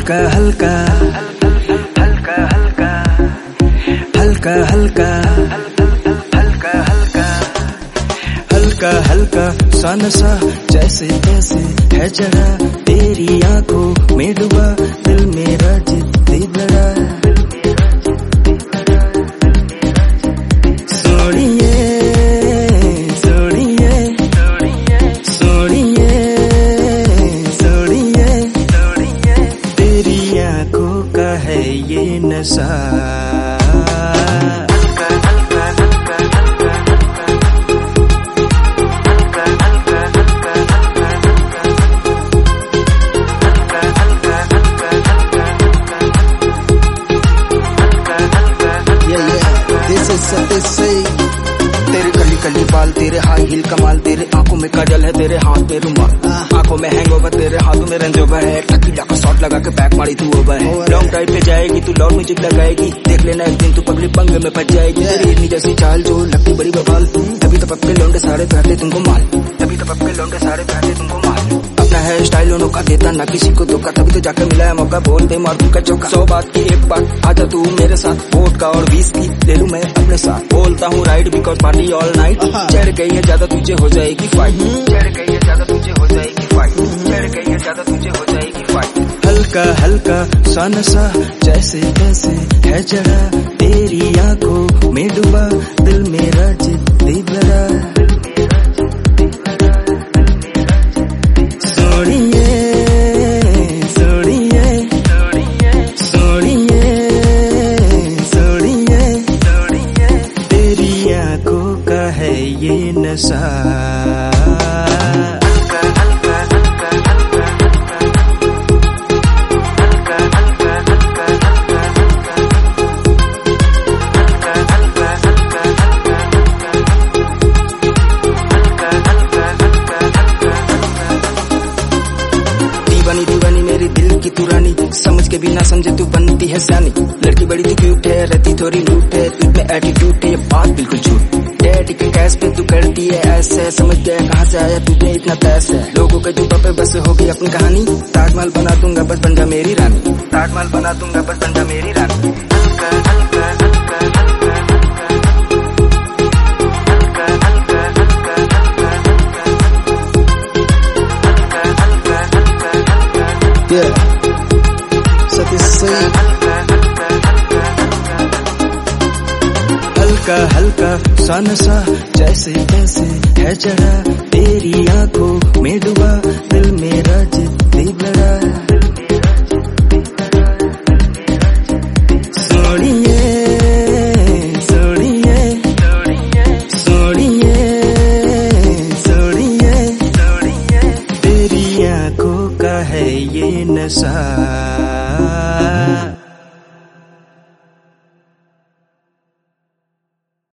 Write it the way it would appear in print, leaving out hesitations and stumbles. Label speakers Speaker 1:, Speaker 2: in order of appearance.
Speaker 1: हल्का हल्का हल्का हल्का हल्का हल्का हल्का हल्का हल्का हल्का सा नशा जैसे तैसे है चढ़ा तेरी आंखों में डूबा दिल मेरा जिद्दी बड़ा सोनिए सोनिए सोनिए सोनिए तेरी आंखों का है ये नशा
Speaker 2: तेरे कली कली बाल, तेरे हाई हील कमाल, तेरे आंखों में काजल है, तेरे हाथ में रुमाल, आंखों में हैंगओवर, तेरे हाथों में रेंज ओवर है। टकीला का शॉट लगा के बैक मारी तू ओवर है। लॉन्ग ड्राइव पे जाएगी तू, लाउड म्यूजिक लगाएगी, देख लेना एक दिन तू पब्लिक पंगे में फंस जाएगी। तेरी इतनी जैसी चाल जो लगती बड़ी बवाल, तभी तो पक्के लौंडे सारे पहनते तुमको माल, तभी तो पक्के लौंडे सारे पहनते तुमको माल। अपना है स्टाइल उन्हों का देता ना किसी को धोखा, तभी तो जाकर मिला है मौका, बोल दे मार तू का चौका। 100 बात की एक बात, आजा तू मेरे साथ, वोट का और 20 की ले लूं मैं अपने साथ। बोलता हूँ ride because party all night, चढ़ गई है ज्यादा तुझे हो जाएगी फाइट, चढ़ गई है ज्यादा तुझे हो जाएगी फाइट, चढ़ गई है ज्यादा तुझे हो जाएगी फाइट।
Speaker 1: हल्का हल्का सा नशा जैसे तैसे है चढ़ा तेरी आंखों में डूबा दिल मेरा जिद्दी बड़ा सोनिए सोनिए सोनिए सोनिए तेरी आंखों का है ये नशा।
Speaker 2: दीवानी दीवानी मेरी दिल की तू रानी, समझ के भी ना समझे तू बनती है सयानी। लड़की बड़ी तू क्यूट है, रहती थोड़ी लूट है, तुझ में एटीट्यूड है, ये बात बिल्कुल झूठ। डैडी के कैश पे तू करती है ऐसे, समझ गया कहाँ से आया तुझे इतना पैसा। लोगों के जुबा पे बस होगी अपनी कहानी, ताजमहल बना दूंगा बस बन जा मेरी रानी, ताजमहल बना दूंगा बस बन जा मेरी रानी।
Speaker 1: हल्का हल्का सा नशा जैसे तैसे है चढ़ा तेरी आंखों में डूबा दिल मेरा जिद्दी बड़ा सोनिए सोनिए सोनिए सोनिए तेरी आंखों का है ये नशा।